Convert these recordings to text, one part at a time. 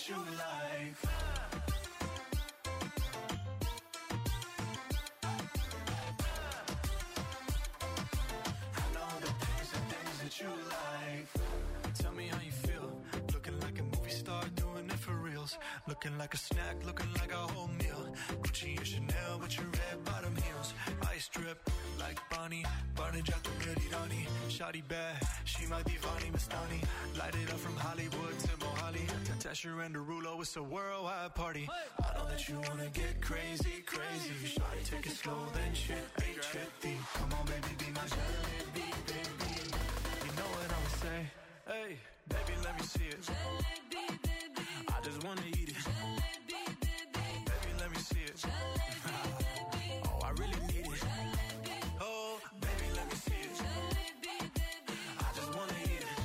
that you like. I know the things that you like. Tell me how you feel. Looking like a movie star, doing it for reals. Looking like a snack, looking like a whole meal. Gucci and Chanel with your red bottom heels. Ice drip like Bonnie, burning out the Mirirani. Shawty bad, she might be Vani Mastani. Light it up from Hollywood to Mohali. Tesher and Derulo, it's a worldwide party. I know that you wanna get crazy, crazy. Shawty, take it slow, then trippy, trippy. Come on, baby, be my jalebi, baby. You know what I'ma say? Hey, baby, let me see it. Jalebi, baby. I just wanna eat it. Jalebi, baby. Baby, let me see it. Jalebi, baby. Oh, I really need it. Jalebi. Oh, baby, let me see it. Jalebi, baby. I just wanna eat it.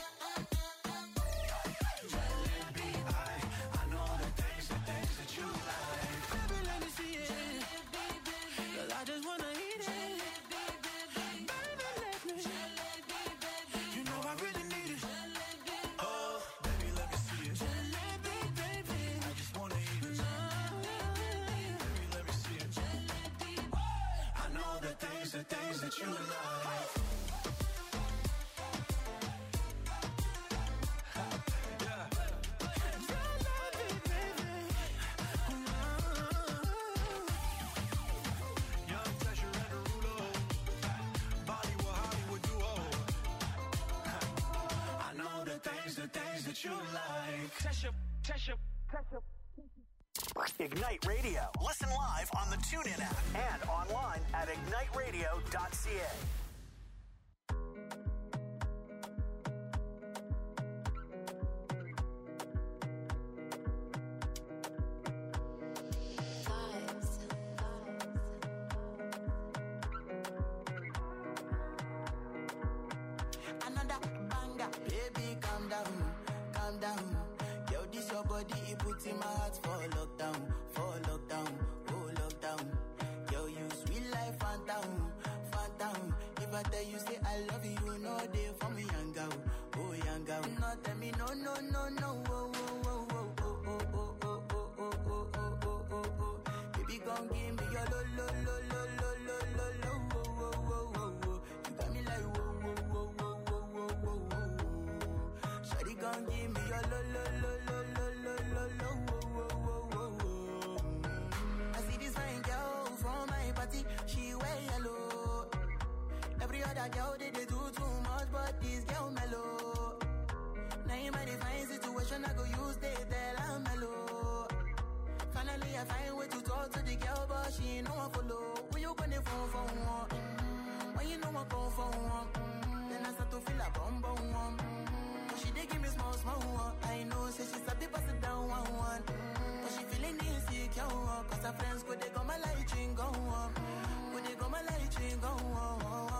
Jalebi, I know the things that you like. Baby, let me see it. Jalebi, baby. 'Cause I just wanna eat it. Jalebi, baby. Baby, let me. Jalebi, baby. You know I really need it. Jalebi. Oh, baby, let me see it. Jalebi, baby. I just wanna eat it. Baby, let me see it. Jalebi. I know the things that you like. You like. Ignite Radio. Listen live on the TuneIn app and online at igniteradio.ca. Another banger, baby, calm down. Calm down, yo, this your body, it puts in my heart for lockdown, oh lockdown. Yo, you sweet life, phantom, phantom. If I tell you say I love you, you know they for me, young girl, oh young girl. No, tell me no, no, no, no, oh, oh, oh, oh, oh, oh, oh, oh, oh, oh, oh, oh, oh, oh. Baby, gon' give me your lo, lo, lo, lo, lo, lo, lo, lo, oh, oh, oh, oh, oh. You got me like whoa, whoa, whoa, whoa, whoa, whoa, whoa, whoa. Shawty gon' give me your lo, lo, lo, lo, lo, lo, lo, lo, oh, oh, oh, oh, oh. I see this fine girl from my party, she wear yellow. Every other girl they do too much, but this girl mellow. Now in my divine situation, I go use they tell I'm mellow. Finally I find way to talk to the girl, but she ain't no one follow. When you gonna phone for one? When you know I go for one? Then I start to feel a bum bum one. She dey give me small, small one. I know, say she's a bit pass it down one. But she feeling insecure, cause her friends could they go my light ring go on. Could they go my light ring go on.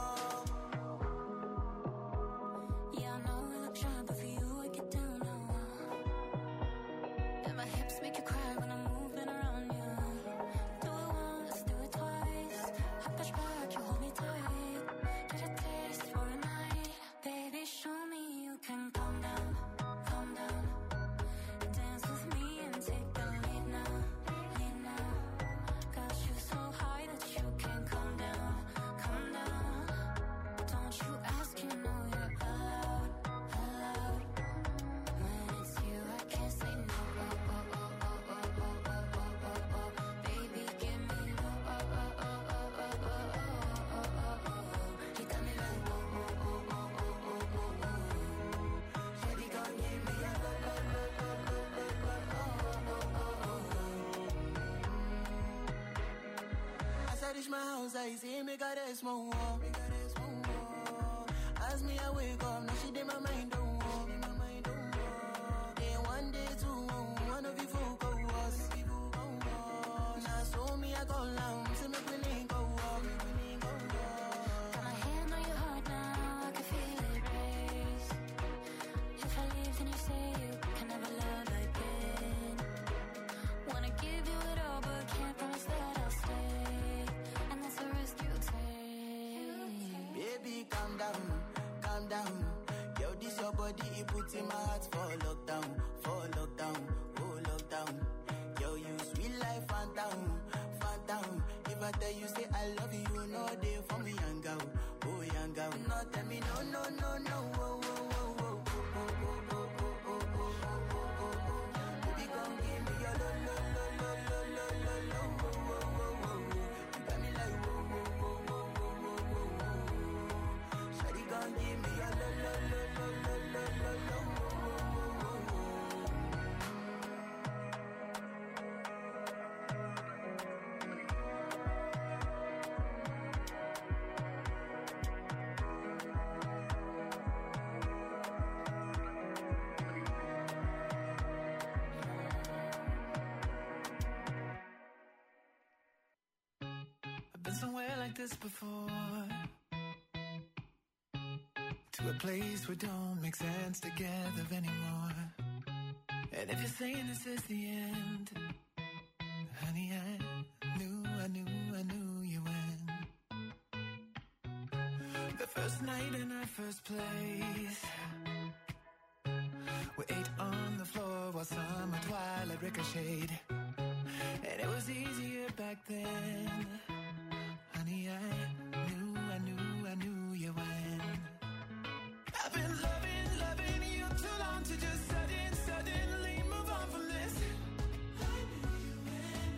Yeah, I know we look shy, but for you I get down now. And my hips make you cry when I'm moving around you. Do it once, do it twice. I push back, you hold me tight. Get a taste for a night. Baby, show me you can calm down, calm down. Dance with me and take the lead now, lead now. Got you so high that you can't calm down, calm down. Don't you ask, you know you're allowed, allowed. When it's you, I can't say no. Oh, oh, oh, oh, oh, oh, oh, oh, oh, oh. Baby, give me low. Oh, oh, oh, oh, oh, oh, oh, oh, oh, oh. You got me like whoa, whoa, whoa, whoa, whoa, whoa, whoa, whoa. Shawty gon' give me a lo, lo, lo, lo, lo, lo, lo, oh, oh, oh, oh. As I reach my house, I see me got a small wall. As me I wake up, now she did my mind don't walk. Day one, day two, one of you folk go us. Now so me I go down, see me willing go walk. Got my hand on your heart now, I can feel it race. If I leave, then you say you can never love again. Wanna give you it all, but can't promise that I'll stay. And that's a risk you take. Baby, calm down, calm down. Yo, this your he put in my heart for lockdown, oh lockdown. Yo, you sweet life, phantom, phantom. If I tell you say I love you, no day for me, young girl, oh young girl. No tell me no, no, no, no, oh, oh, oh, oh, oh, oh, oh, oh, oh, oh, oh. Baby, come give me your lo, lo, lo, lo, lo, lo, lo, lo, oh, oh, oh, oh. You got me like oh, oh, oh, oh, oh, oh, oh, oh. Shawty, come give me your lo, lo, lo, lo, lo, lo, lo, lo, oh, oh, oh, oh, oh. Been somewhere like this before, to a place where don't make sense together anymore. And if you're saying this is the end, honey, I knew you when the first night in our first place, we ate on the floor while summer twilight ricocheted, and it was easier back then. Honey, I knew you when I've been loving you too long to just suddenly move on from this. I knew you when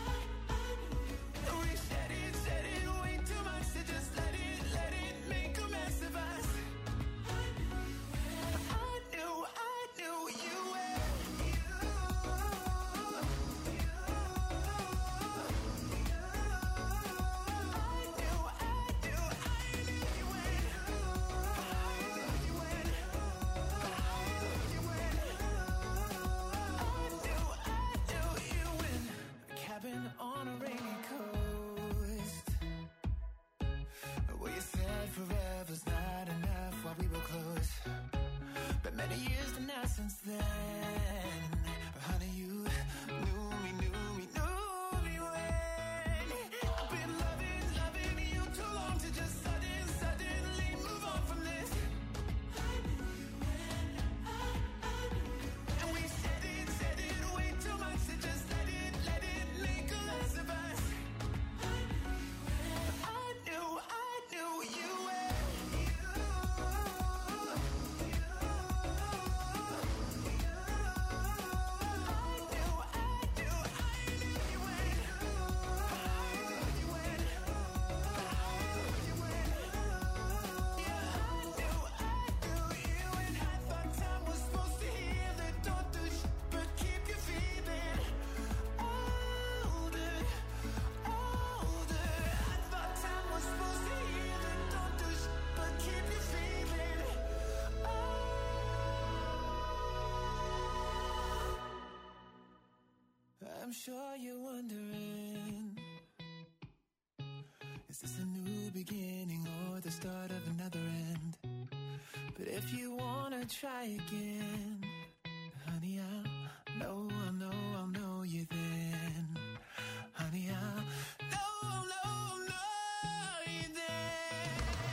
we said it way too much to just let it make a mess of us. I knew you when on a rainy coast, where you said forever's not enough while we were close. But many years to now since then, honey, you knew me when I've been loving you too long to just suddenly move on from this. I knew you when and we said it way too much to just let it make a mess of us. I knew you when I thought time was supposed to heal it, don't do but keep you feeling older. I thought time was supposed to heal it, don't do but keep you feeling I'm sure you're wondering, is this a new beginning or the start of another end? But if you wanna try again, honey, I'll know you then. Honey, I'll know you then.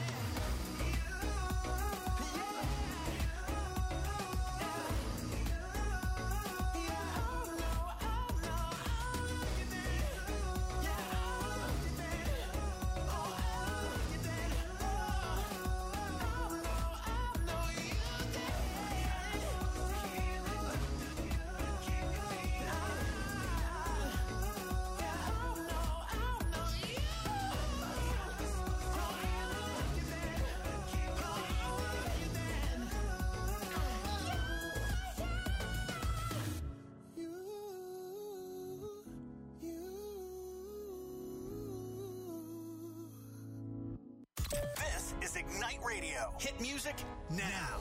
This is Ignite Radio. Hit music now.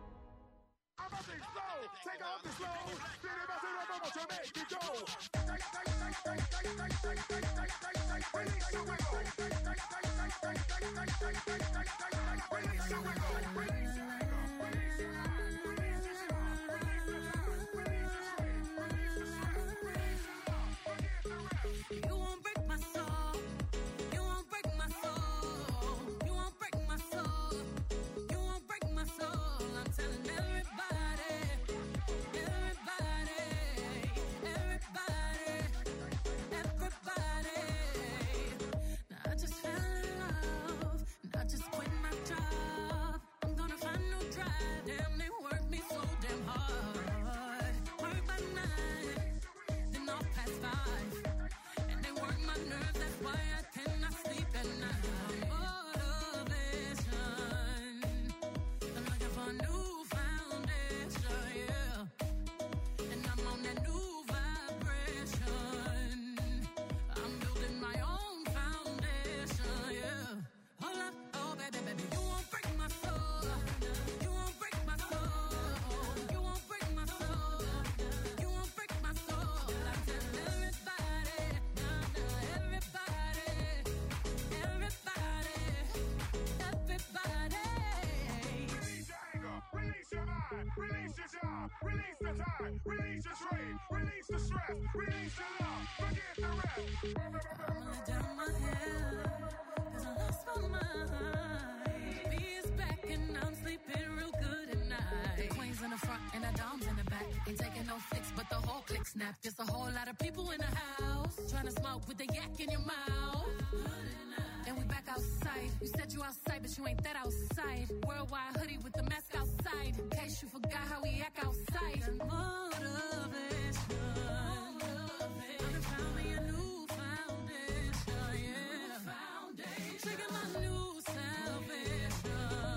Take off the slow, to make it go. Release the wiggle. Release the wiggle. You won't break my soul. You won't break my soul. You won't break my soul. You won't break my soul. I'm telling everybody. release your job, release the time, release your dream, release the stress, release your love, forget the rest. I'ma let down my hair, 'cause I lost my mind. B is back and I'm sleeping real good at night. The queen's in the front and the dom's in the back. Ain't taking no flicks, but the whole click snap. There's a whole lot of people in the house trying to smoke with the yak in your mouth. And we back outside. You said you outside, but you ain't that outside. Worldwide hoodie with the mask outside. In case you forgot how we act outside. Motivation. I found me a new foundation, yeah. Trigger my new salvation.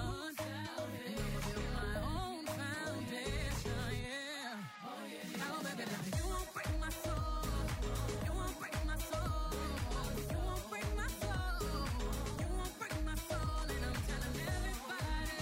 My own foundation, yeah. Oh, baby, you won't break my soul. You won't break my soul. You won't break my soul. You won't break my soul. And I'm telling everybody,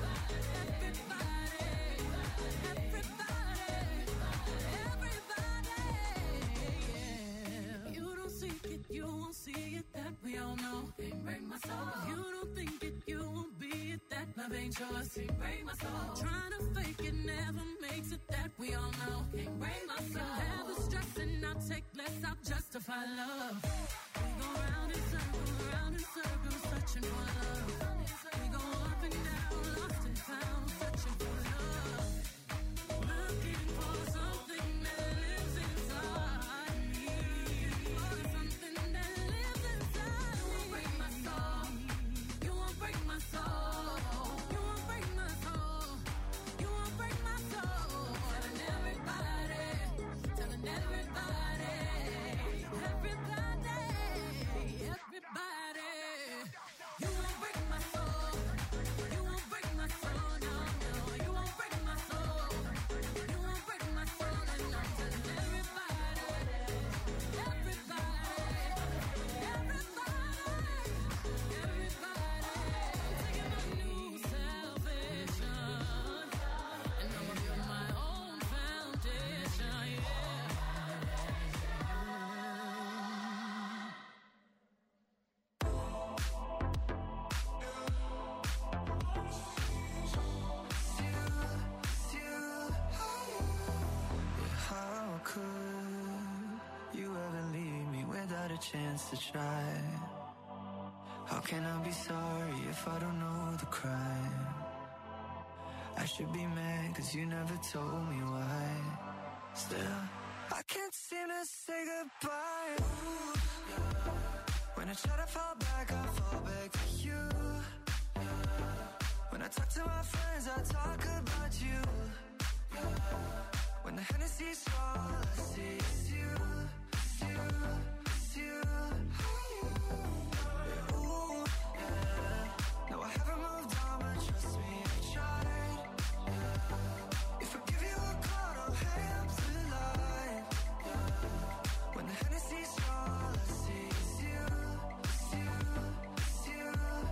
yeah. You don't see it, you won't see it, that we all know. Can't break my soul. You don't think it, you won't be it, that love ain't yours. Can't break my soul. Trying to fake it never makes it, that we all know. Can't break my soul. Have the stress and I'll take less, I'll justify love. We go round in circles, searching for love. We go up and down, lost and found, searching for love. Looking for something that lives inside me. Something that lives inside me. You won't break my soul. You won't break my soul. You won't break my soul. You won't break my soul. Telling everybody, telling everybody, everybody, everybody. You won't break my soul. You won't break my soul. No, no. You won't break my soul. You won't break my soul. And I'm telling everybody, everybody, everybody, everybody. Taking my new salvation, and I'ma build my own foundation, yeah. How could you ever leave me without a chance to try? How can I be sorry if I don't know the crime? I should be mad 'cause you never told me why. Still, I can't seem to say goodbye. Ooh, yeah. When I try to fall back, I fall back to you. Yeah. When I talk to my friends, I talk about you. Yeah. When the Hennessy's all I see is you, it's you, it's you. Yeah, ooh, yeah. No, I haven't moved on, but trust me, I tried. Yeah. If I give you a call, don't hang up the line. Yeah. When the Hennessy's all I see is you, it's you, it's you.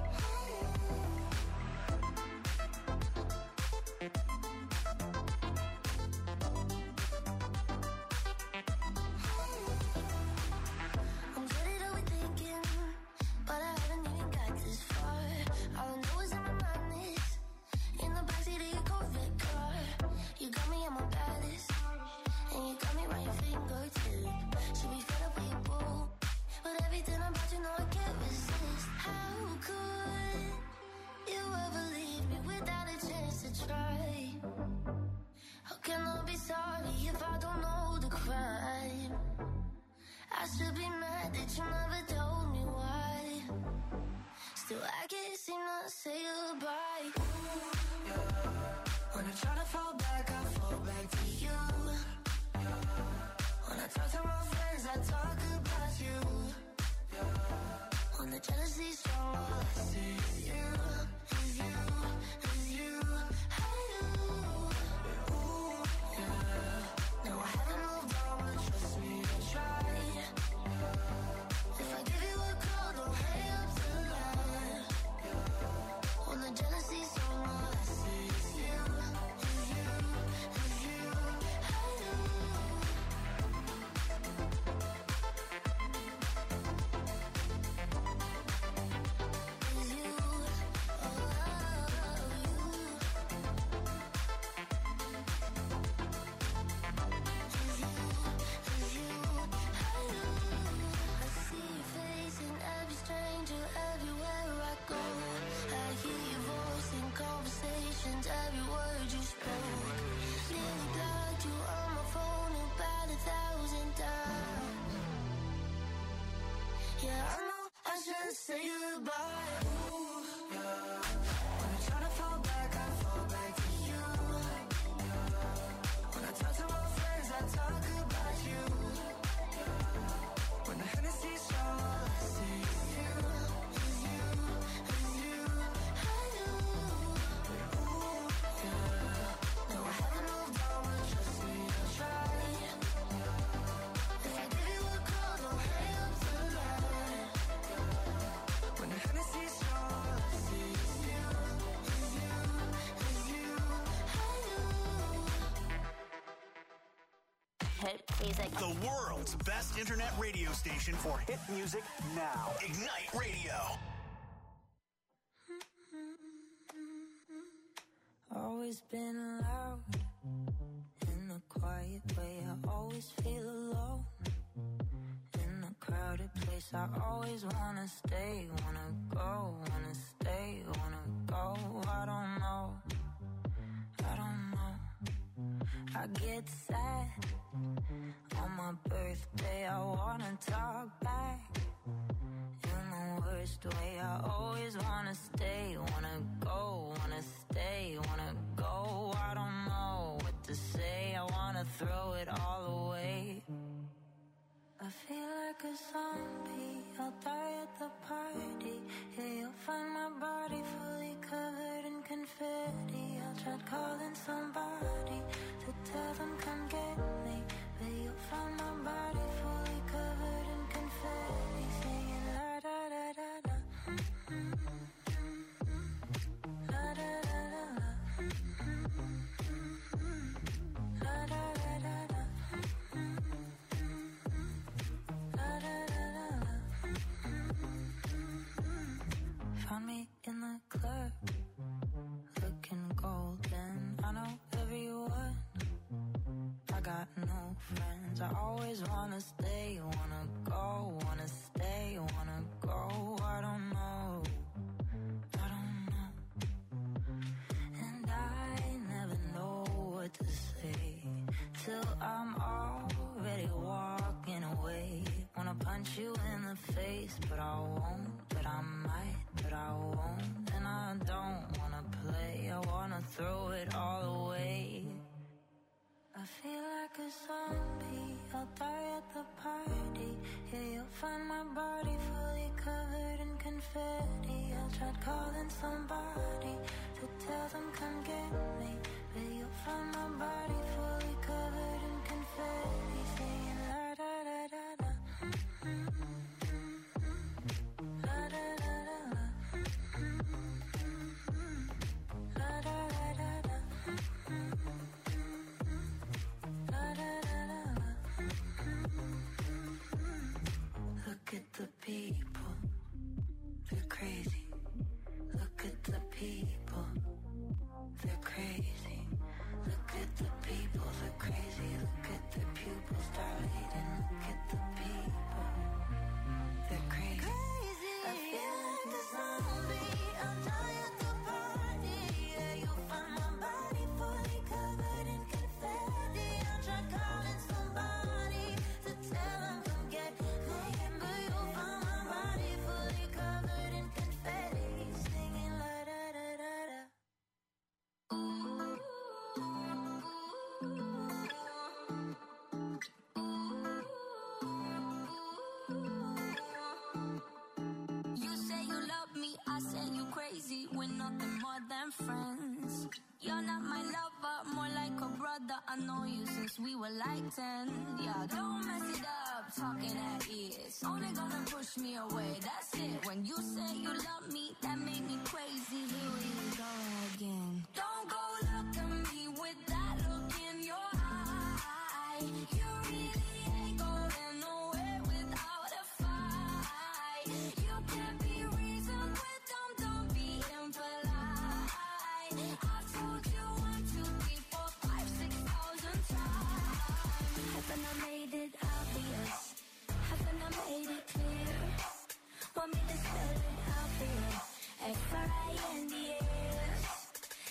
I'm good at overthinking, but I haven't even got this far. All I know is in my mind is in the backseat of your Corvette car. You got me at my baddest, and you got me right your fingertip. Should be fed up with your boo, but everything about you know I can't resist. How could you ever leave me without a chance to try? How can I be sorry if I don't know the crime? I should be mad that you never told me why. Still, I can't seem to say goodbye. Ooh, yeah. When I try to fall back, I fall back to you. Yeah. When I talk to my friends, I talk about you. Yeah. When the jealousy's strong, all I see is you, is you, is you. Hey, you. Ooh, yeah. No, I haven't moved on, but trust me, I tried. If I give you a call, don't hang up the line. When the jealousy's strong, all I see is you, is you, is you. Hey, you. Is you, oh. hit music. The world's best internet radio station for hit music now. Ignite Radio. Always been loud in a quiet way. I always feel alone in a crowded place. I always wanna stay, wanna go, wanna stay, wanna go. I don't know. I get sad on my birthday. I wanna talk back in the worst way. I always wanna stay, wanna go, wanna stay, wanna go. I don't know what to say. I wanna throw it all away. I feel like a zombie. I'll die at the party. Yeah, you'll find my body fully covered in confetti. I'll try calling somebody to tell them come get me, but you'll find my body fully covered in confetti, singing la da da da da, la da da da da, la da da da da, la da da da da. Found me in the club, looking golden. I know everyone. I got no friends. I always wanna stay, wanna go, wanna stay, wanna go. I don't know. And I never know what to say till I'm already walking away. Wanna punch you in the face, but I won't, but I might, but I won't. And I don't wanna play, I wanna throw it all away. I feel like a zombie, I'll die at the party. Yeah, you'll find my body fully covered in confetti. I'll try calling somebody to tell them come get me, but you'll find my body fully covered in confetti, singing la da da da da, la da da da da, la da da da da. Look at the people, they're crazy. Look at the people, they're crazy. Look at the people, they're crazy. Look at their pupils dilating. Look at the people, they're crazy. I feel like a zombie, I'll die at the party. Yeah, you'll find my body fully covered in confetti. I'll try calling somebody to tell them come get me, but you'll find my body fully covered in confetti, singing la da da da da. You say you love me, I say you crazy. We're nothing more than friends. You're not my lover, more like a brother. I know you since we were like 10. Yeah, don't mess it up, talking at ears. Only gonna push me away, that's it. When you say you love me, that made me crazy. Here we go again. Don't go look at me with that look in your eye. You really ain't going nowhere without a fight. You can't be reasoned with them, don't be impolite. I've told you 1, 2, 3, 4, 5, 6,000 times. Haven't I made it obvious? Haven't I made it clear? Want me to spell it out for you? F-R-I-N-D-S.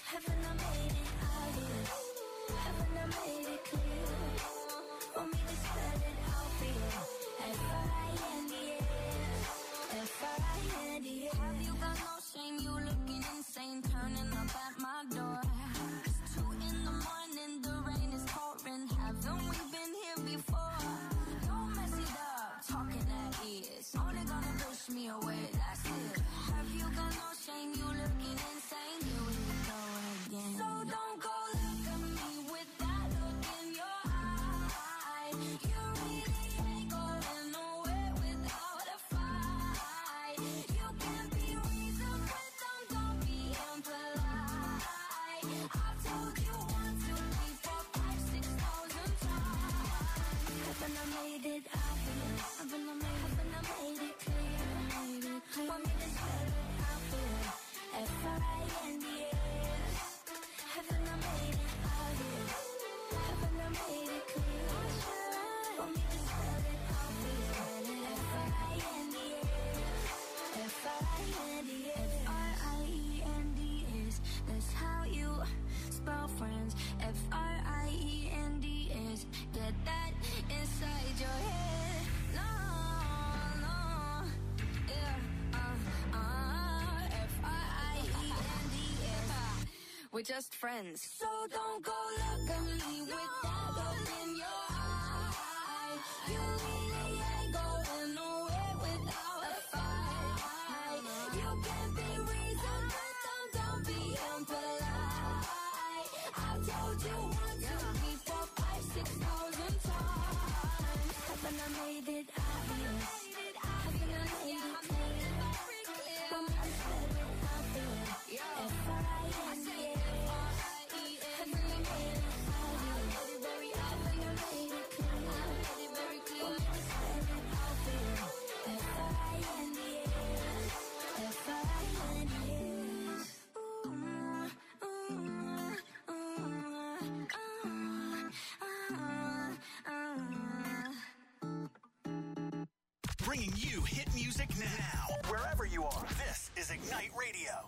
need your head. No, no, yeah, F-I-E-N-D-S. We're just friends. So don't go look at me with that look in your eye. You really ain't going nowhere without a fight. You can be reasoned, but don't be impolite. I've told you 1, 2, 3, 4, 5, 6,000 times. Haven't I made it obvious? Haven't I made it clear? Want me to spell it out there? F-I-N-D-S. Haven't I made it obvious? Haven't I made it clear? Want me to spell it out there? F-I-N-D-S. F-I-N-D-S. Bringing you hit music now, wherever you are. This is Ignite Radio.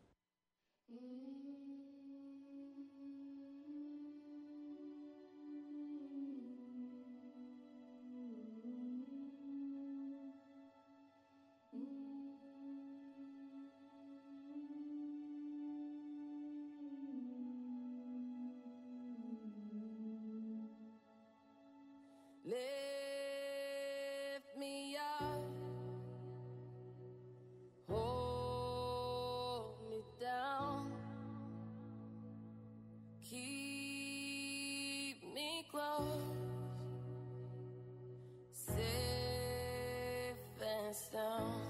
Lift me up, hold me down, keep me close, safe and sound.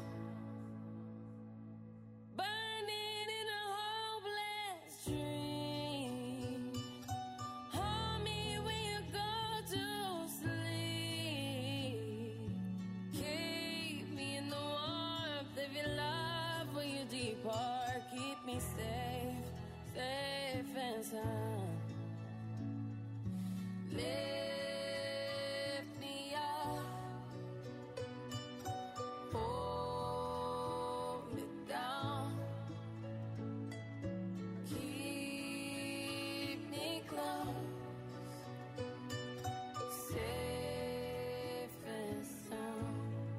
Burning in a hopeless dream. Hold me when you go to sleep. Keep me in the warmth of your love when you depart. Keep me safe, safe and sound. Lift me up, hold me down, keep me close, safe and sound.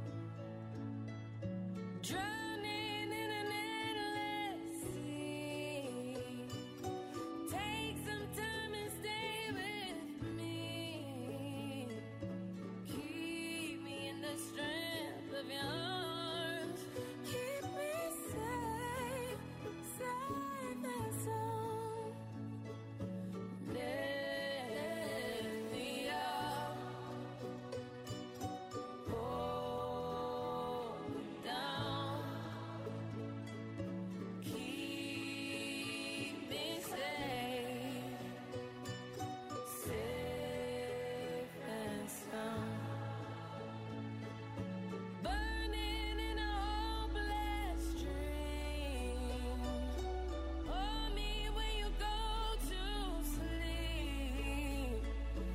Drowning in an endless sea. Take some time and stay with me. Keep me in the strength of your arms. Keep me safe, safe and sound. Lift me up, hold me down, keep me safe, safe and sound. Burning in a hopeless dream. Hold me when you go to sleep.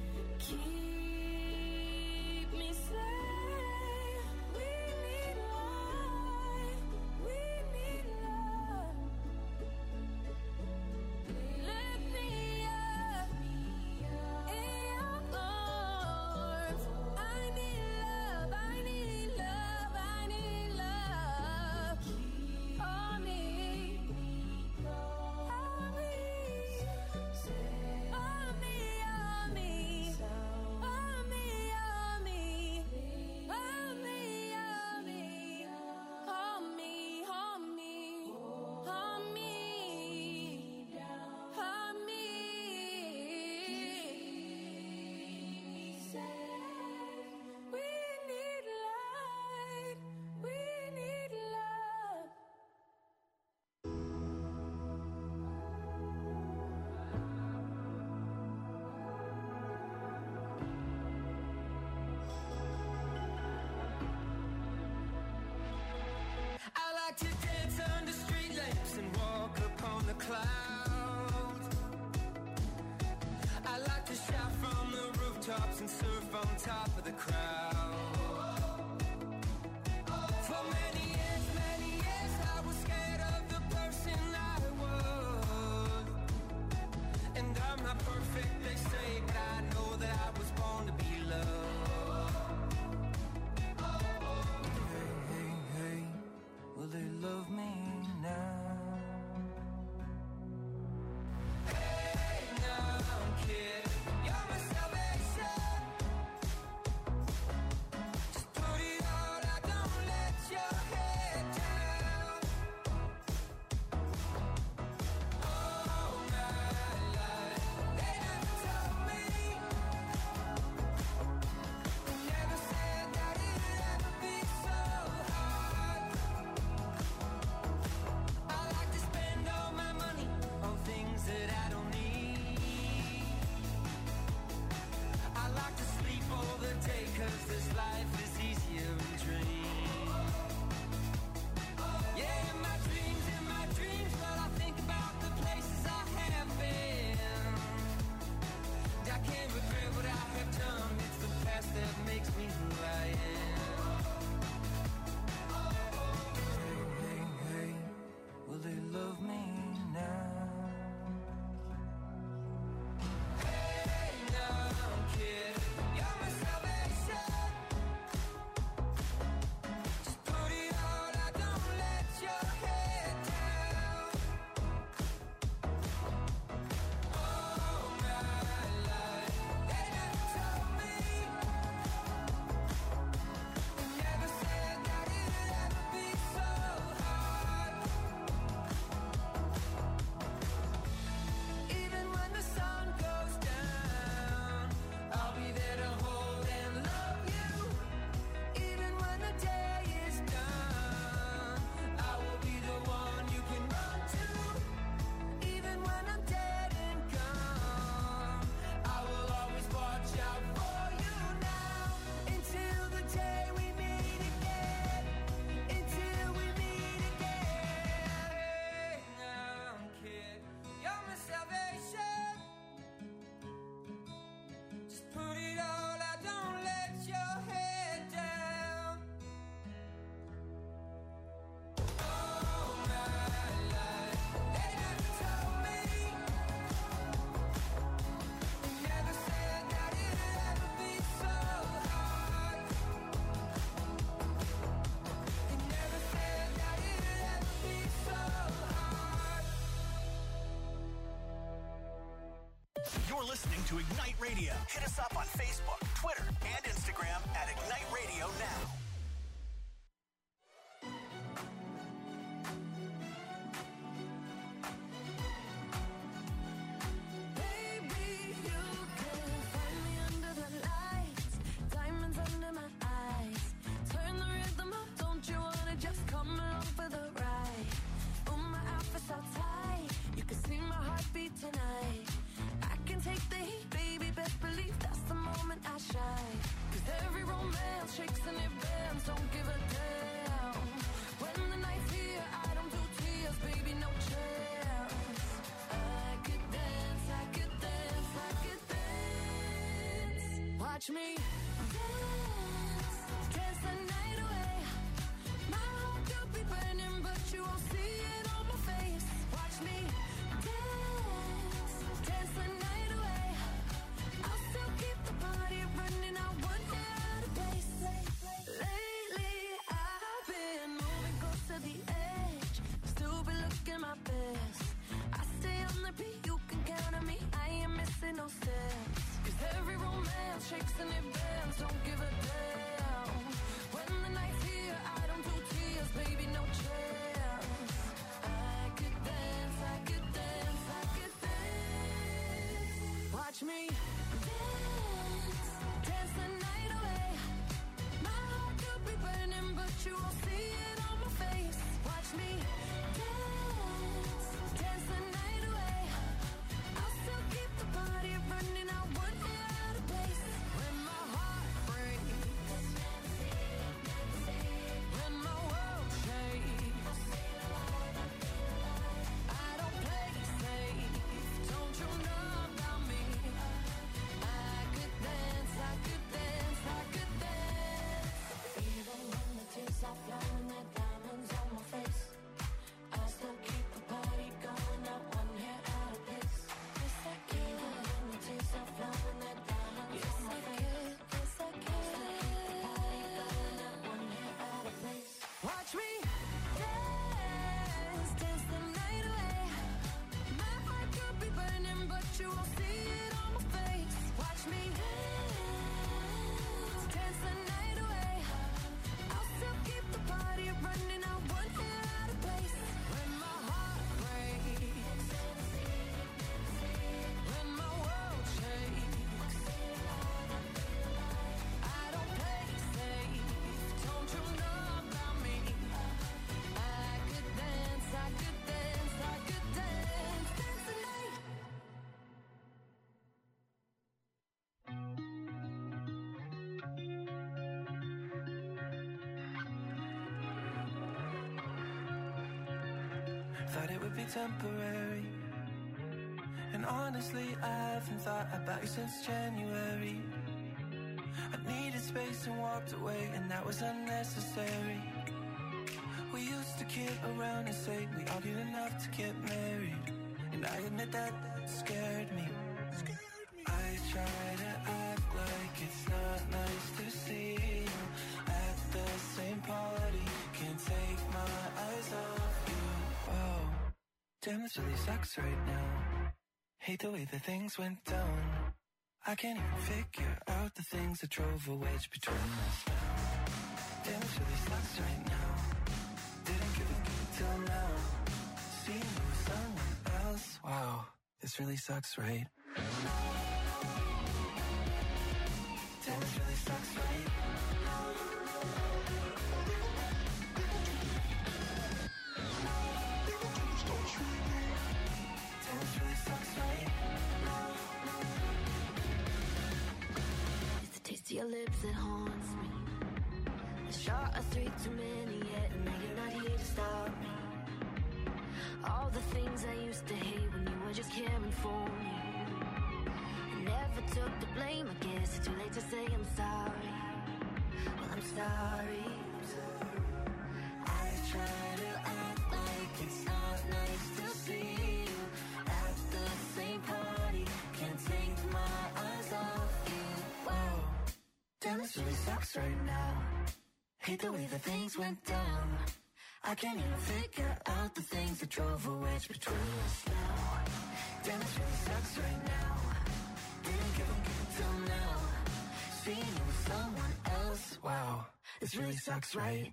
Keep me safe. We need life. We need love. Lift me up in your arms. I need love. I need love. I need love. Hold me. Hold me. Hold me. Hold me. Hold me. Hold me. Hold me. Hold me. Hold me. Hold me. Hold me. We need light. We need love. I like to dance under street lamps and walk upon the clouds. I like to shout from the rooftops and surf on top of the crowd. For many years I was scared of the person I was. And I'm not perfect, they say, but I know that I was born to be loved. You're listening to Ignite Radio. Hit us up on Facebook, Twitter, and Instagram at Ignite Radio Now. Tonight, I can take the heat, baby. Best believe that's the moment I shine. 'Cause every romance shakes and it bends. Don't give a damn. When the night's here, I don't do tears, baby. No chance. I could dance, I could dance, I could dance. Watch me dance, dance the night away. My heart could be burning, but you won't see it on my face. Watch me dance, dance the night away. I'll still keep the party running. I won't get out of place. Lately I've been moving close to the edge, still be looking my best. I stay on the beat, you can count on me. I ain't missing no steps. 'Cause every romance shakes and it bends. Don't give a damn. When the night's here, I don't do tears, baby. No chance. I could dance, I could dance, I could dance. Watch me dance, dance the night away. My heart could be burning, but you won't see it on my face. Watch me dance, dance the night away. I'll still keep the party running. I won't get out of place. When my heart breaks, when my world shakes, I don't play safe. Don't you know about me? I could dance, I could dance, I could dance. Even when the tears are flowing, the diamonds on my face, I still keep the party going. Not one hair out of place. Yes, I can. Even when the tears are flowing, the diamonds on my face, yes, I can. Still keep the party going. Not one hair out of place. Watch me dance, dance the night away. My heart could be burning, but you won't see it on my face. Watch me dance, dance the night away. I'll still keep the party running. I won't get out of place. When my heart breaks, when my world shakes, I don't play safe. Don't you know about me? I could dance, I could dance, I could dance, dance the night. Thought it would be temporary, and honestly I haven't thought about you since January. I needed space and walked away, and that was unnecessary. We used to kid around and say we argued enough to get married, and I admit that scared me. I try to act like it's not nice to see you at the same party. Can't take my eyes off you. Oh, damn, this really sucks right now. Hate the way that things went down. I can't even figure out the things that drove a wedge between us now. Damn, this really sucks right now. Didn't give a good till now. Seeing you with someone else. Wow, this really sucks, right? Damn, this really sucks, right? Damn, this really sucks, right? It's the taste of your lips that haunts me. A shot of 3 too many yet, and now you're not here to stop me. All the things I used to hate when you were just caring for me. I never took the blame, I guess it's too late to say I'm sorry. Well, I'm sorry. I try to act like it's not nice to see you at the same party. Can't take my eyes off you. Whoa, damn, this really sucks right now. Hate the way that things went down. I can't even figure out the things that drove a wedge between us now. Damn, this really sucks right now. This really sucks, right?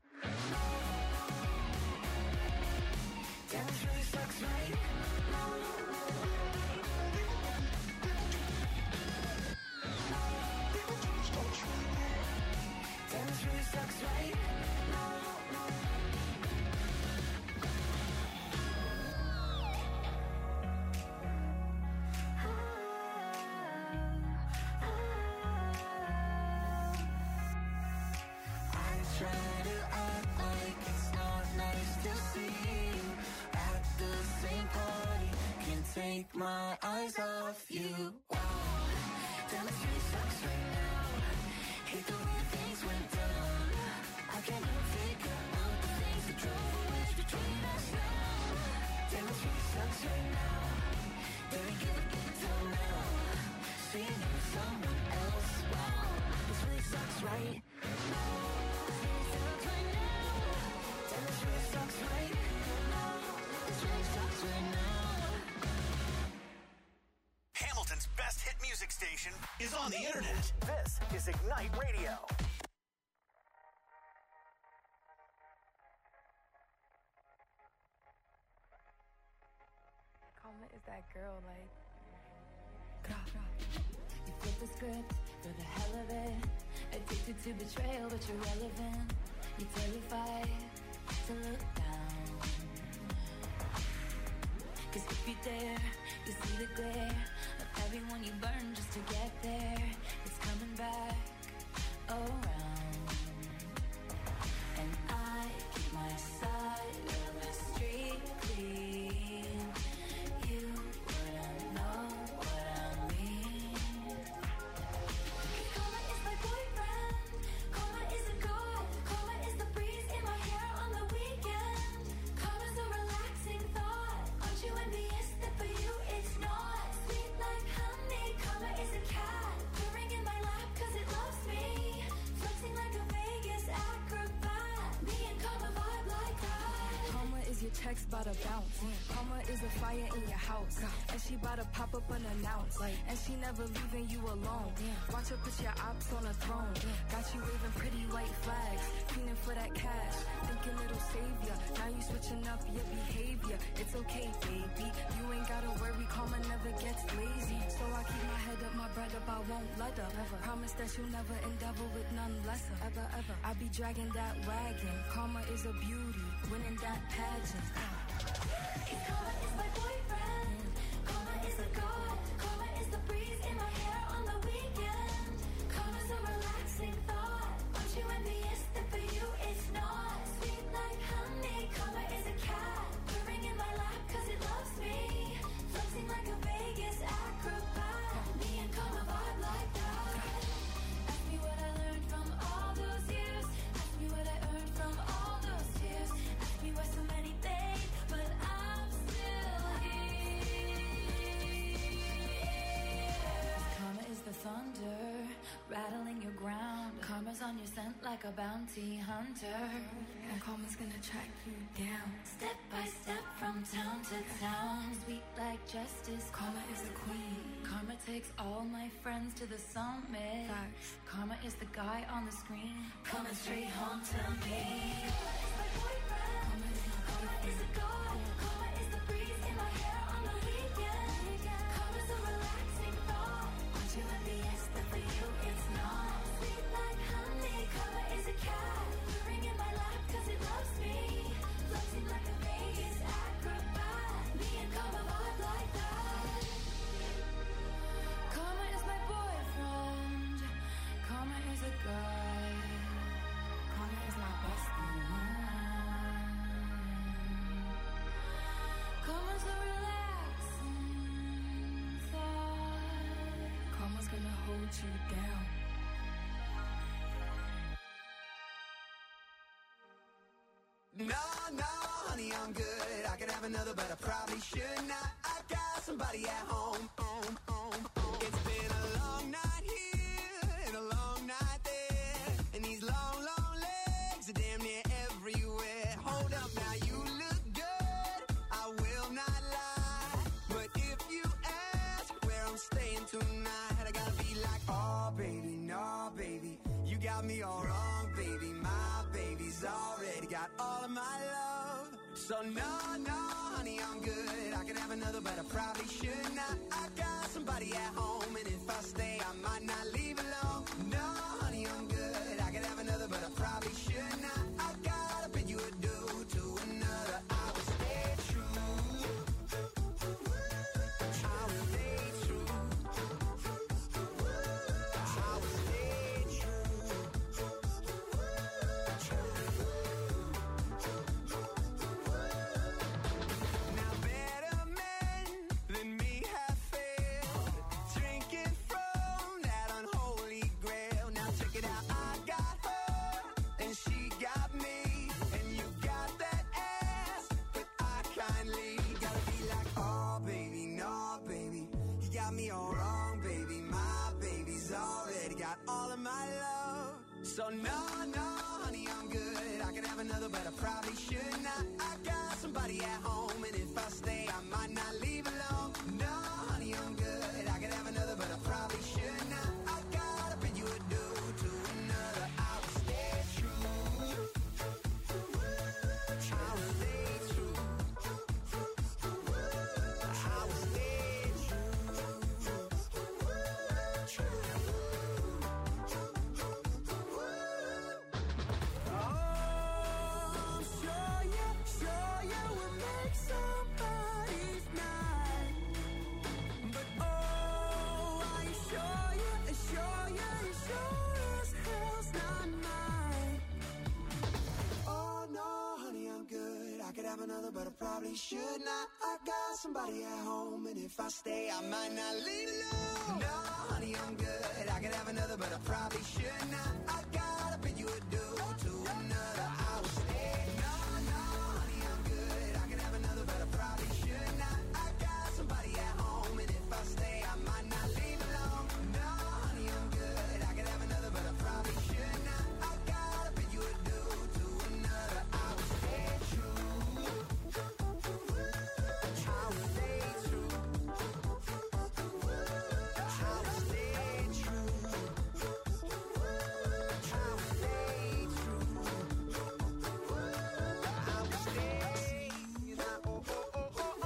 Damn, this really sucks, right? Damn, this really sucks, right? Take my eyes off you. Wow, damn, it really sucks right now. Hate the way things went down. I can't even figure out the things that drove a wedge between us now. Damn, it really sucks right now. There ain't gonna get down now. Seeing you with someone else. Wow, this really sucks right now. This really sucks right now. Damn, it really sucks right now. This really sucks right now. Hamilton's best hit music station is on the internet. This is Ignite Radio. Karma is that girl, like. You flip the script for the hell of it. Addicted to betrayal, but you're relevant. You're terrified to look down. 'Cause if you dare, you see the glare of everyone you burn just to get there. It's coming back around. And I keep my side of the street clean. You wouldn't know what I mean. Karma is my boyfriend. Karma is a god. Karma is the breeze in my hair on the weekend. Karma's a relaxing thought. Aren't you envious that for you it's not? Sweet like honey. Karma is a cat purring in my lap 'cause it loves me. Flexing like a Vegas acrobat. Me and Karma vibe like that. Karma is your text bout to bounce. Karma is a fire in your house. And she bout to pop up unannounced. And she never leaving you alone. Watch her put your ops on a throne. Got you waving pretty white flags. Feeling for that cash. Thinking it'll save ya. Now you switching up your behavior. It's okay, baby. You ain't gotta worry. Karma never gets lazy. So I keep my head up, my bread up. I won't let up. Promise that you'll never endeavor with none lesser. Ever. I be dragging that wagon. Karma is a beauty. Winning that pageant. Karma is my boyfriend. Karma is a god. Karma is the breeze in my hair on the weekend. Karma's a relaxing thought. Aren't you envious that for you it's not? Sweet like honey. Karma is a cat purring in my lap 'cause it loves me. Flexing like a Vegas acrobat. Me and Karma vibe like that. Ask me what I learned from all those years. Ask me what I earned from all those tears. Ask me why so many fade, but I'm still here. Karma is the thunder, rattling your ground. Karma's on your scent like a bounty hunter. And karma's gonna track you down. Step by step from town to town. Sweet like justice. Karma is the queen. Karma takes all my friends to the summit. Facts. Karma is the guy on the screen. Coming straight home to me. Karma is my boyfriend. Karma is a god. Karma is the breeze in my hair on the weekend. Karma's a relaxing thought. Aren't you envious that for you it's not? Sweet like honey. Karma is a cat purring in my lap 'cause it loves me. Flexing like a Vegas acrobat. Me and Karma vibe like that. Karma is my boyfriend. Karma is a guy. Karma is my bestie. Karma's a relaxing thought. Karma's gonna hold you down. No, honey, I'm good. I could have another, but I probably should not. I got somebody at home. It's been a long night here and a long night there. And these long, long legs are damn near everywhere. Hold up, now you look good. I will not lie. But if you ask where I'm staying tonight, I gotta be like, oh, baby, no, baby. You got me all wrong, baby, my already got all of my love. So no, no, honey, I'm good. I could have another, but I probably should not. I got somebody at home, and if I stay, I might not leave alone. No, honey, I'm good. I could have another, but I probably should not. I gotta bid you adieu to another. I will stay true. I will stay true. I will stay true. Now better men than me have failed, drinking from that unholy grail. Now check it out, I got her and she got me, and you got that ass, but I kindly gotta be like, oh baby, no baby, you got me all wrong, baby. My baby's already got all of my love. So no, no, honey, I'm good. I could have another, but I probably should not. I got somebody at home, and if I stay, I might not leave alone. No, honey, I'm good. I could have another, but I probably should not. I gotta bid you adieu to another. I will stay true. I will stay true. I will stay I'm sure you will make somebody's night. But oh, are you sure you sure as hell's not mine. Oh no, honey, I'm good. I could have another, but I probably should not. I got somebody at home, and if I stay, I might not leave alone. No, honey, I'm good. I could have another, but I probably should not. I gotta bid you adieu to another. I will stay. No, no, honey, I'm good. I could have another, but I probably should not. I got somebody at home, and if I stay, I might not leave alone. No, honey, I'm good. I could have another, but I probably should not. I gotta bid you adieu to another. I will stay true. I will stay true. I will stay true. I will stay true. I will stay. Singing out, oh, oh, oh, oh, oh,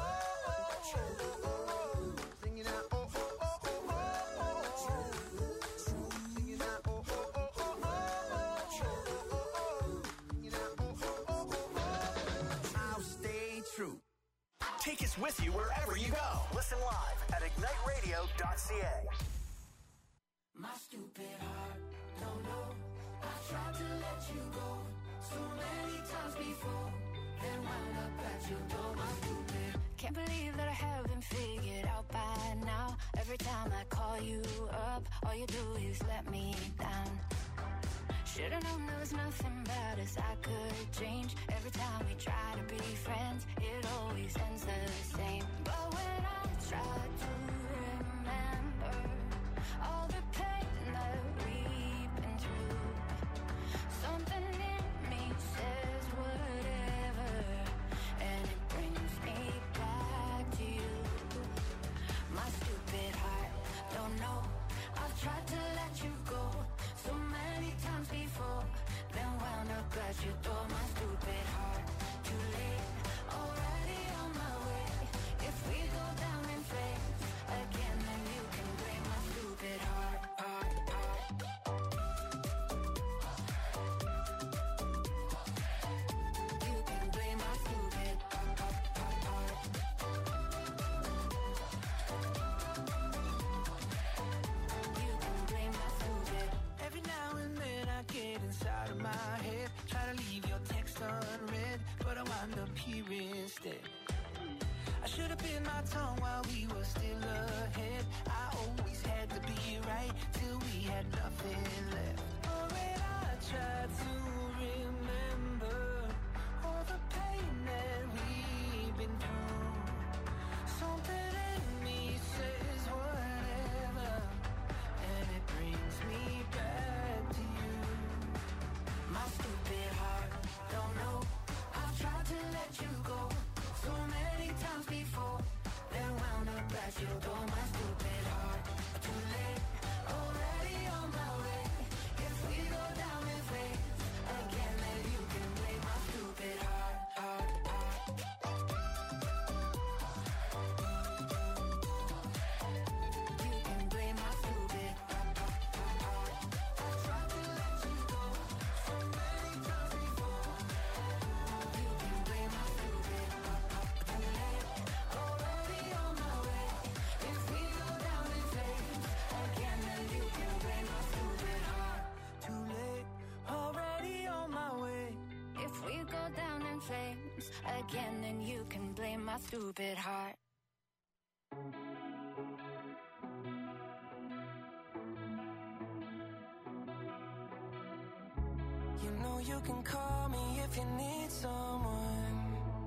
oh. Singing out, oh, oh, oh, oh, oh, oh. Singing out, oh, oh, oh, oh, oh, oh. Singing out, oh, oh, oh, oh, oh. I'll stay true. Take us with you wherever you go. Listen live at igniteradio.ca. My stupid heart, don't know. I tried to let you go so many times before, then wound up at your door. My stupid. Can't believe that I haven't figured out by now. Every time I call you up, all you do is let me down. Should've known there was nothing about us I could change. Every time we try to be friends, it always ends the same. But when I try to remember all the pain that we've been through, something in me says whatever, and it brings me back to you. My stupid heart, don't know. I've tried to let you go so many times before, then wound up at your door. My stupid heart, too late, already on my way. If we go down in flames again, then you can blame my stupid heart, heart, heart. You can blame my stupid heart, heart, heart, heart. You can blame my stupid. Every now and then I get inside of my head, try to leave your text unread, but I wind up here instead. I should have bit my tongue while we were still ahead. I always had to be right till we had nothing left. Oh, when I tried to remember all the pain that we've been through, something in me says whatever, and it brings me back to you. My stupid heart, don't know. I've tried to let you go so many times before, then wound up at your door. My stupid heart, too late, already on my way. If we go down in flames again, then you can again, then you can blame my stupid heart. You know you can call me if you need someone.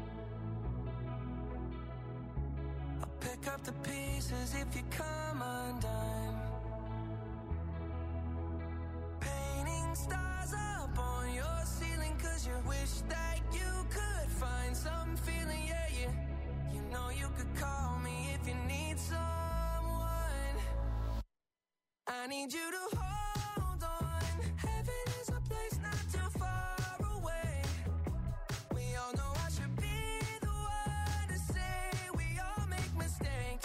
I'll pick up the pieces if you come undone. Painting stars up on your ceiling 'cause you wish that you could find some feeling, yeah, yeah. You know you could call me if you need someone. I need you to hold on. Heaven is a place not too far away. We all know I should be the one to say we all make mistakes.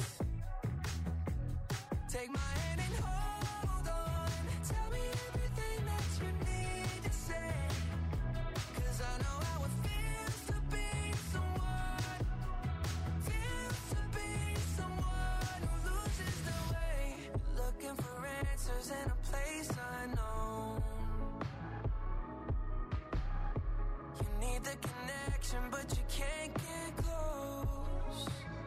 Take my hand and hold on. Tell me everything that you need to say. 'Cause I know how it feels to be someone. Feels to be someone who loses their way. Looking for answers in a place unknown. You need the connection, but you can't get close.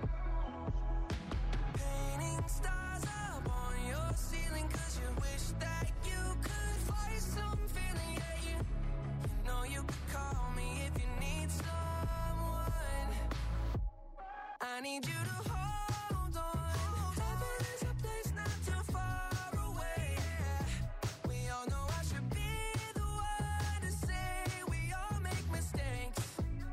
Painting stars up on your ceiling 'cause you wish that you could find some feeling, yeah, yeah. You know you could call me if you need someone. I need you to hold on. Heaven is a place not too far away. We all know I should be the one to say we all make mistakes.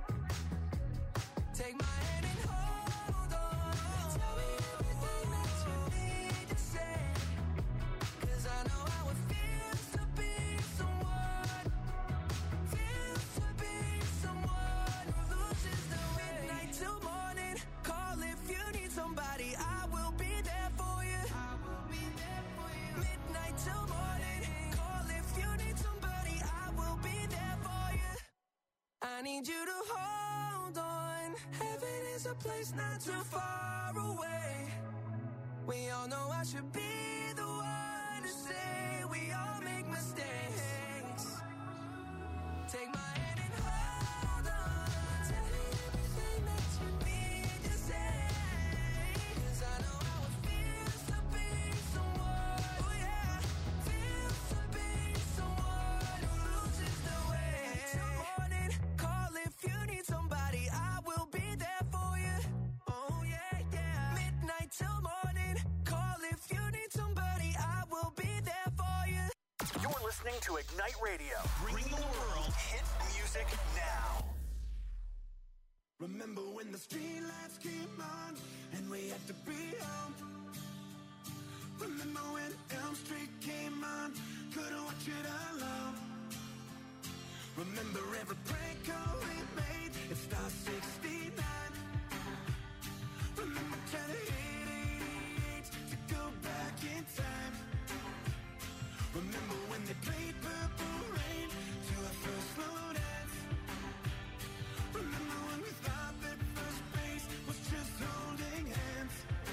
Take my hand and hold on. Tell me everything that you need to say. 'Cause I know how it feels to be someone. Feels to be someone who loses their way. Midnight till morning. Call if you need somebody. I will be there for you. I will be there for you. Midnight till morning. Call if you need somebody. I will be there for you. I need you to hold on. Heaven is a place not too far away. We all know I should be the one to say we all make mistakes. Take my hand and hold on. Tell me everything that you need to say. 'Cause I know how it feels to be someone. Oh yeah, feels to be someone who loses their way. Till morning, call if you need somebody. I will be there for you. Oh yeah, yeah. Midnight till morning, call if you need somebody. I will be there for you. You're listening to Ignite Radio, bringing the world hit music now. Remember when the streetlights came on and we had to be home? Remember when Elm Street came on, couldn't watch it alone? Remember every prank call we made, it Star 69. Remember trying to hit 88 to go back in time. Remember when they played Purple Rain to our first slow dance? Remember when we thought that first base was just holding hands?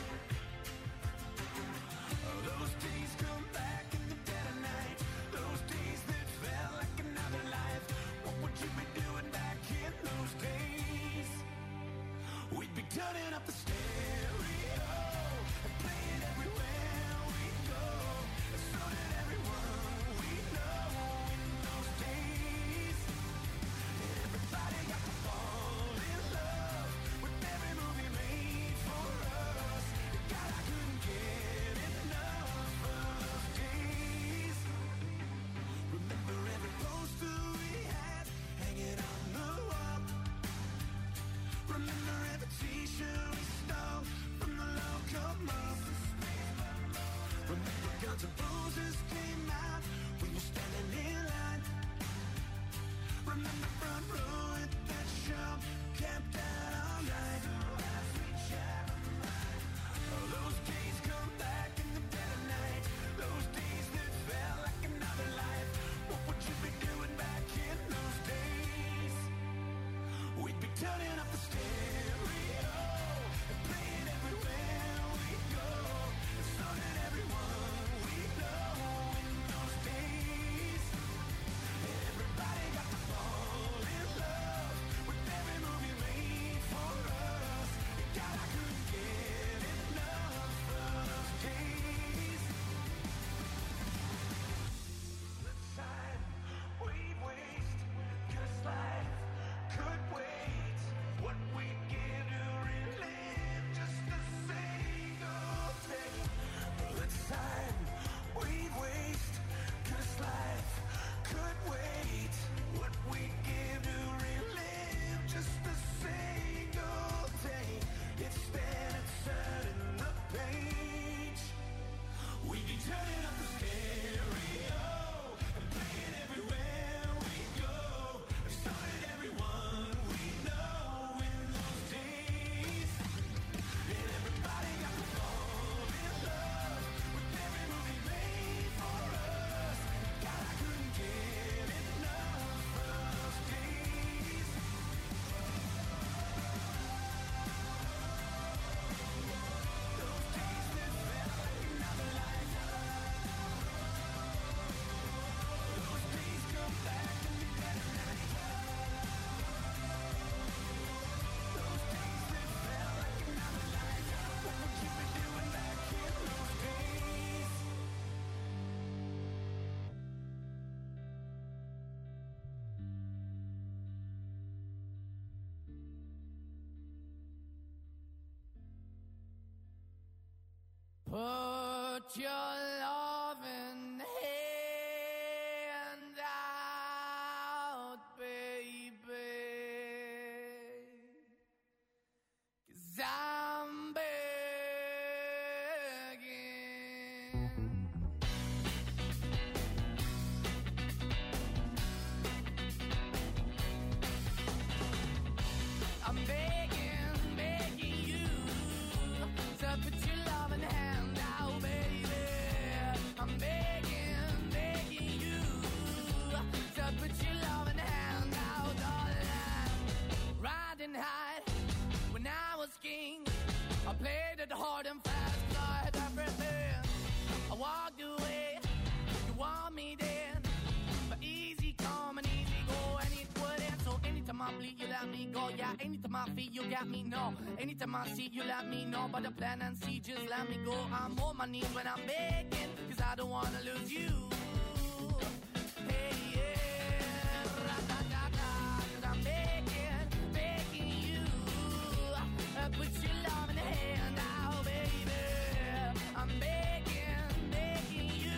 Oh, those days come back in the dead of night. Those days that felt like another life. What would you be doing back in those days? We'd be turning up the stereo and playing everywhere we go. And so did everyone we know in those days. And everybody got to fall in love with every movie made for us. God, I couldn't get enough of those days. Remember every poster we had hanging on the wall. Remember every t-shirt we stole from the local mall. Remember Guns N' Roses came out when you're standing in line. Remember front row at that show, camped out all night. Oh, those days come back in the dead of night. Those days that felt like another life. What would you be doing back in those days? We'd be turning up the stereo and playing everywhere we go. And so did everyone we know in those days. And everybody got to fall in love with every movie made put your loving hand out, baby, 'cause I'm begging. I'm begging, begging you to put your loving hand out, baby. I'm begging, begging you to put your loving hand out, darling. Riding high when I was king, I played it hard and fast, 'cause I had everything. I walked away, you want me then, but easy come and easy go, and it wouldn't. So anytime I bleed, you let me go. Yeah, anytime I feel, you got me, no. Anytime I see, you let me know. But the plan and see, just let me go. I'm on my knees when I'm begging, 'cause I don't wanna lose you. Hey, yeah, ra-da-da-da, 'cause I'm begging, begging you. Put your love in the hand out, baby. I'm begging, begging you.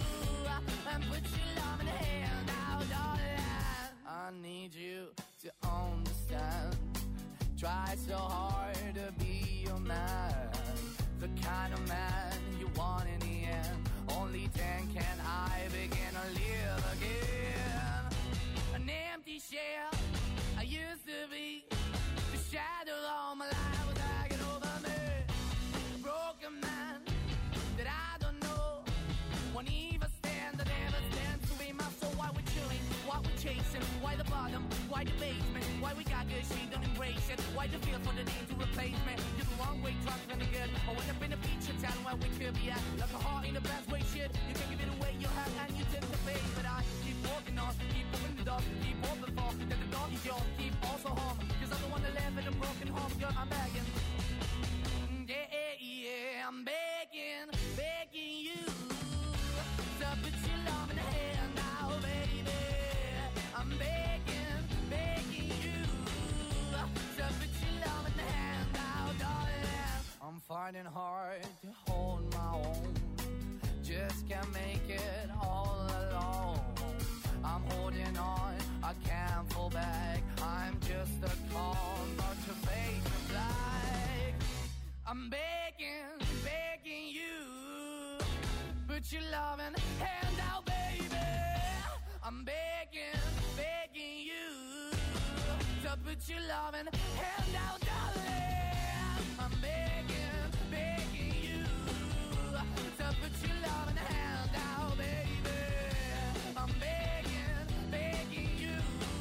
Put your love in the hand out, darling. I need you to understand. Try so hard to be your man, the kind of man you want in the end. Only then can I begin to live again. An empty shell I used to be, the shadow all my life was hanging over me. A broken man that I don't know, won't even stand, that never stands to be my soul. Why we're chilling, why we're chasing, why the bottom, why the basement, why we got good, she don't embrace it, why the feel for the need to replace me. You're the wrong way, trying to be good. I went up in a feature town where we could be at, like a heart in the best way, shit. You can give it away, you have, and you take the bait. But I keep walking on, keep opening the door, keep open for, that the door is yours, keep also home, 'cause I'm the one that live in a broken home, girl, I'm begging. Yeah, yeah, I'm begging, begging you to put your love in the hand now, baby. I'm begging, begging you to put your love in the hand now, darling. I'm finding hard to hold my own, just can't make it all alone. I'm holding on, I can't fall back. I'm just a call, not to fake the black. I'm begging, begging you, put your loving hand out, baby. I'm begging, begging you to put your loving hand out, darling. I'm begging, begging you to put your loving hand out, baby. I'm begging, begging you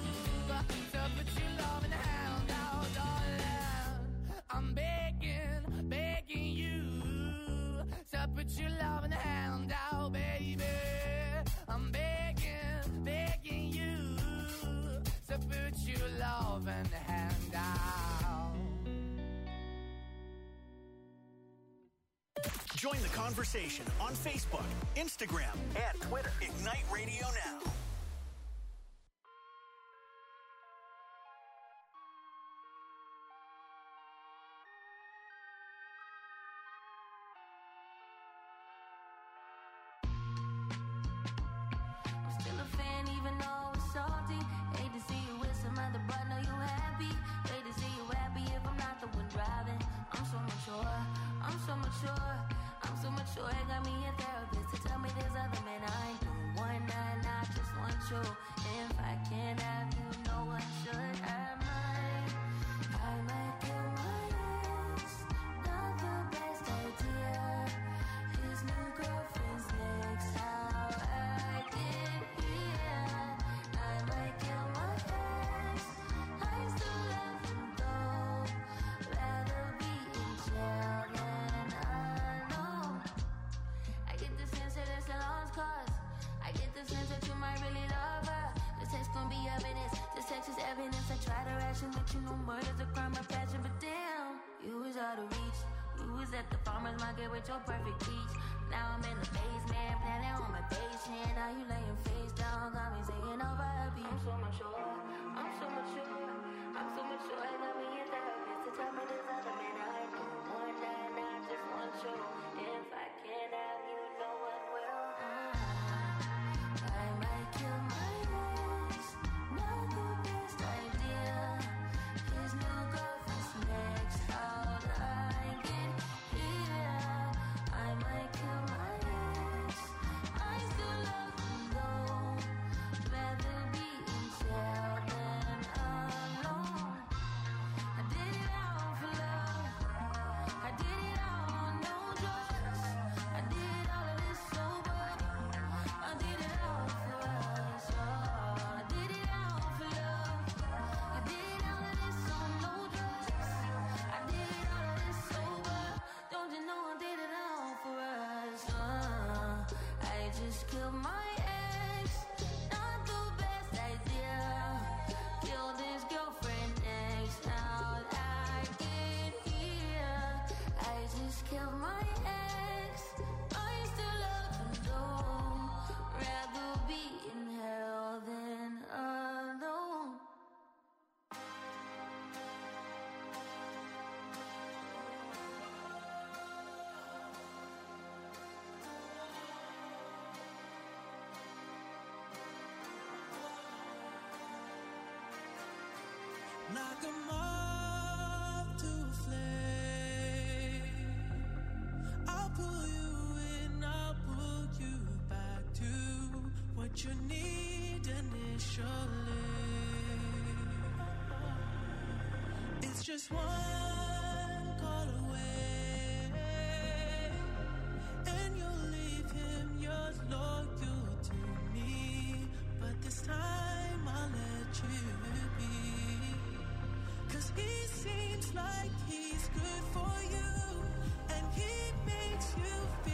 to put your loving hand out, darling. I'm begging, begging you to put your loving hand out, baby. I'm begging, begging you to put your loving hand out. Join the conversation on Facebook, Instagram, and Twitter. Ignite Radio Now. I'm still a fan even though it's salty. Hate to see you with some other, but know you happy. Hate to see you happy if I'm not the one driving. I'm so mature, I'm so mature, I'm so mature. It got me a therapist to tell me there's other men I ain't doing one night, I just want you. If I can't have you, no one should have mine. I might get my ex, not the best idea. His new girlfriend's next, how I get here. I might kill my ex, I still love him though. Rather be in jail than alone. I get the sense that it's a lost cause. I get the sense that you might really love her. This text gon' be evidence, this text is evidence. I try to ration with you, no murder's a crime of passion. But damn, you was out of reach. You was at the farmer's market with your perfect peach. Now I'm in the basement, planning on my patient. Now you laying face down, got me singing over a beat. I'm so mature, I'm so mature, I'm so mature. I got me a therapist to tell me there's other men I do. One night, I just want you. If I can't have you, like a moth to a flame. I'll pull you in, I'll pull you back to what you need initially. It's just one call away, and you'll leave him, you're loyal to me. But this time I'll let you be, 'cause he seems like he's good for you, and he makes you